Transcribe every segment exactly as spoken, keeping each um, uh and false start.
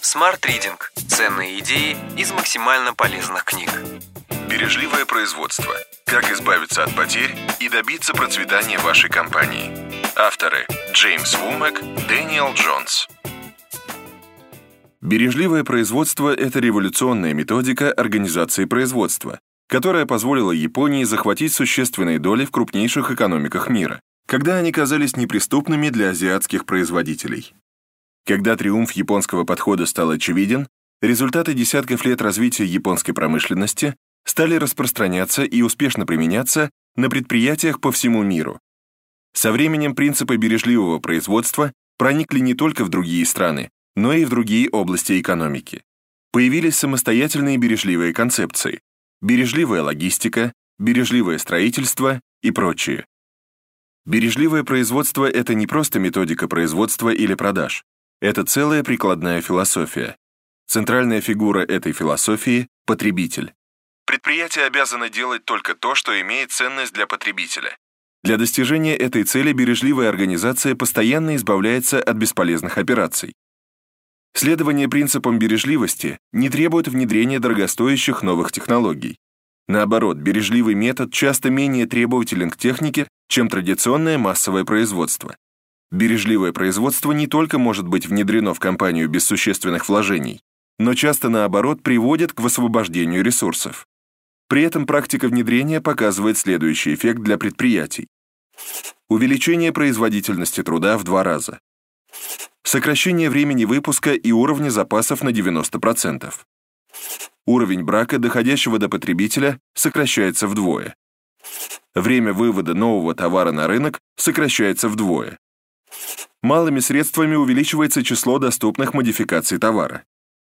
Smart Reading – ценные идеи из максимально полезных книг. Бережливое производство. Как избавиться от потерь и добиться процветания вашей компании. Авторы – Джеймс Вумек, Дэниел Джонс. Бережливое производство – это революционная методика организации производства, которая позволила Японии захватить существенные доли в крупнейших экономиках мира, когда они казались неприступными для азиатских производителей. Когда триумф японского подхода стал очевиден, результаты десятков лет развития японской промышленности стали распространяться и успешно применяться на предприятиях по всему миру. Со временем принципы бережливого производства проникли не только в другие страны, но и в другие области экономики. Появились самостоятельные бережливые концепции – бережливая логистика, бережливое строительство и прочее. Бережливое производство – это не просто методика производства или продаж. Это целая прикладная философия. Центральная фигура этой философии – потребитель. Предприятие обязано делать только то, что имеет ценность для потребителя. Для достижения этой цели бережливая организация постоянно избавляется от бесполезных операций. Следование принципам бережливости не требует внедрения дорогостоящих новых технологий. Наоборот, бережливый метод часто менее требователен к технике, чем традиционное массовое производство. Бережливое производство не только может быть внедрено в компанию без существенных вложений, но часто, наоборот, приводит к высвобождению ресурсов. При этом практика внедрения показывает следующий эффект для предприятий. Увеличение производительности труда в два раза. Сокращение времени выпуска и уровня запасов на девяносто процентов. Уровень брака, доходящего до потребителя, сокращается вдвое. Время вывода нового товара на рынок сокращается вдвое. Малыми средствами увеличивается число доступных модификаций товара.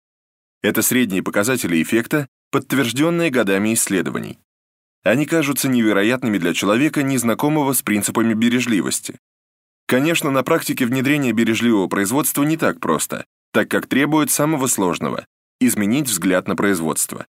Это средние показатели эффекта, подтвержденные годами исследований. Они кажутся невероятными для человека, незнакомого с принципами бережливости. Конечно, на практике внедрение бережливого производства не так просто, так как требует самого сложного – изменить взгляд на производство.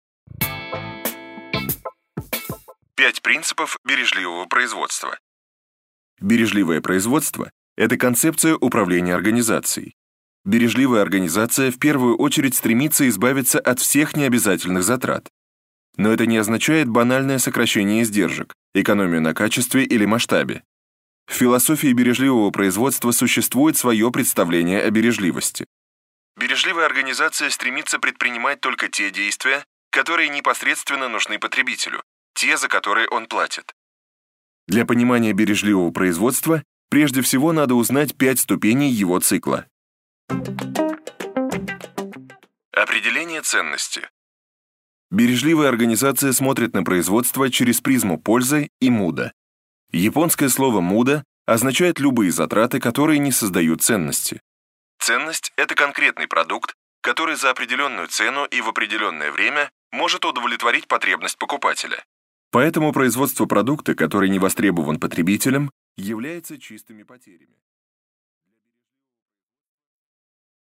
Пять принципов бережливого производства. Бережливое производство – это концепция управления организацией. Бережливая организация в первую очередь стремится избавиться от всех необязательных затрат. Но это не означает банальное сокращение издержек, экономию на качестве или масштабе. В философии бережливого производства существует свое представление о бережливости. Бережливая организация стремится предпринимать только те действия, которые непосредственно нужны потребителю, те, за которые он платит. Для понимания бережливого производства прежде всего надо узнать пять ступеней его цикла. Определение ценности. Бережливая организация смотрит на производство через призму пользы и муда. Японское слово «муда» означает любые затраты, которые не создают ценности. Ценность – это конкретный продукт, который за определенную цену и в определенное время может удовлетворить потребность покупателя. Поэтому производство продукта, который не востребован потребителем, является чистыми потерями.